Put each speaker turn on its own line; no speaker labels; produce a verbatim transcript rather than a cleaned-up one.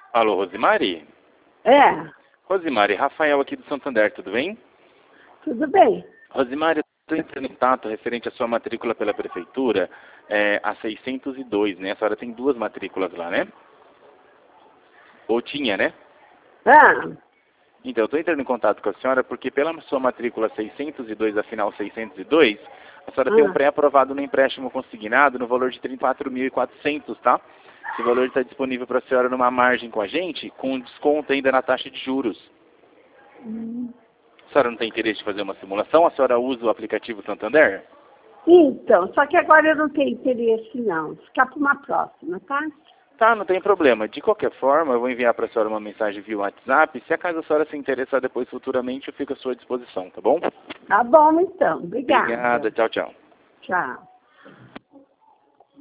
Alô, Rosimari?
É,
Rosimari, Rafael aqui do Santander, tudo bem?
tudo bem.
Rosimari, eu estou entrando em contato referente à sua matrícula pela Prefeitura, é, a seiscentos e dois, né? A senhora tem duas matrículas lá, né? Ou tinha, né?
Ah,
Então, eu estou entrando em contato com a senhora porque pela sua matrícula seiscentos e dois, a final seiscentos e dois, a senhora tem um
ah,
pré-aprovado no empréstimo consignado no valor de trinta e quatro mil e quatrocentos, tá? Esse valor está disponível para a senhora numa margem com a gente, com desconto ainda na taxa de juros.
hum.
A senhora não tem interesse de fazer uma simulação? A senhora usa o aplicativo Santander?
Então, só que agora eu não tenho interesse não. Ficar para uma próxima, tá?
Tá, não tem problema. De qualquer forma, eu vou enviar para a senhora uma mensagem via WhatsApp. Se acaso a senhora se interessar depois futuramente, eu fico à sua disposição, tá bom?
Tá bom então. Obrigada.
Obrigada, tchau, tchau.
Tchau.